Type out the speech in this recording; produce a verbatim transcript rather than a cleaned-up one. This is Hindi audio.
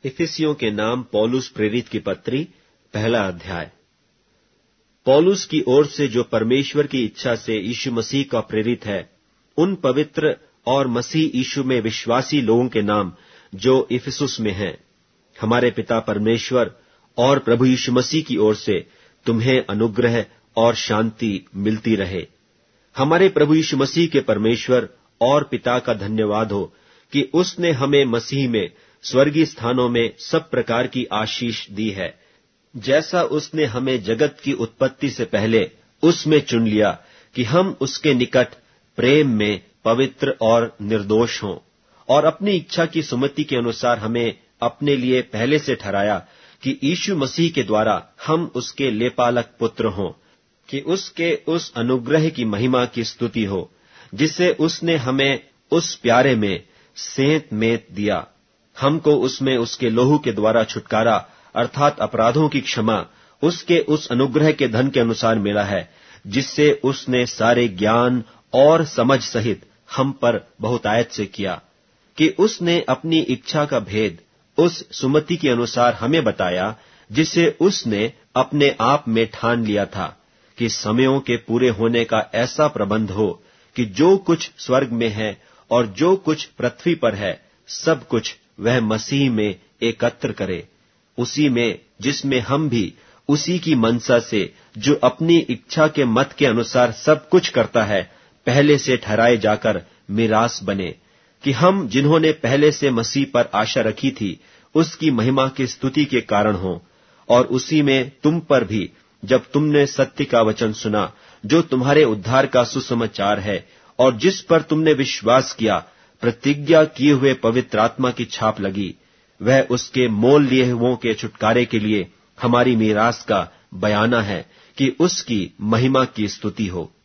इफिसियों के नाम पौलुस प्रेरित की पत्री, पहला अध्याय। पौलुस की ओर से जो परमेश्वर की इच्छा से यीशु मसीह का प्रेरित है, उन पवित्र और मसीह यीशु में विश्वासी लोगों के नाम जो इफिसुस में हैं, हमारे पिता परमेश्वर और प्रभु यीशु मसीह की ओर से तुम्हें अनुग्रह और शांति मिलती रहे। हमारे प्रभु यीशु मसीह के परमेश्वर और पिता का धन्यवाद हो कि उसने हमें मसीह में स्वर्गीय स्थानों में सब प्रकार की आशीष दी है, जैसा उसने हमें जगत की उत्पत्ति से पहले उसमें चुन लिया कि हम उसके निकट प्रेम में पवित्र और निर्दोष हों, और अपनी इच्छा की सुमति के अनुसार हमें अपने लिए पहले से ठहराया कि यीशु मसीह के द्वारा हम उसके लेपालक पुत्र हों, कि उसके उस अनुग्रह की महिमा की स्तुति हो जिसे उसने हमें उस प्यारे में सेंत मेंत दिया। हमको उसमें उसके लोहू के द्वारा छुटकारा अर्थात अपराधों की क्षमा उसके उस अनुग्रह के धन के अनुसार मिला है, जिससे उसने सारे ज्ञान और समझ सहित हम पर बहुतायत से किया, कि उसने अपनी इच्छा का भेद उस सुमति के अनुसार हमें बताया, जिसे उसने अपने आप में ठान लिया था कि समयों के पूरे होने का ऐसा प्रबंध हो कि जो कुछ स्वर्ग में है और जो कुछ पृथ्वी पर है, सब कुछ वह मसीह में एकत्र करे, उसी में जिसमें हम भी उसी की मनसा से जो अपनी इच्छा के मत के अनुसार सब कुछ करता है, पहले से ठहराए जाकर मिरास बने, कि हम जिन्होंने पहले से मसीह पर आशा रखी थी उसकी महिमा की स्तुति के कारण हो। और उसी में तुम पर भी, जब तुमने सत्य का वचन सुना जो तुम्हारे उद्धार का सुसमाचार है, और जिस पर तुमने विश्वास किया, प्रतिज्ञा किए हुए पवित्र आत्मा की छाप लगी, वह उसके मोल लिए हुओं के छुटकारे के लिए हमारी मीरास का बयाना है, कि उसकी महिमा की स्तुति हो।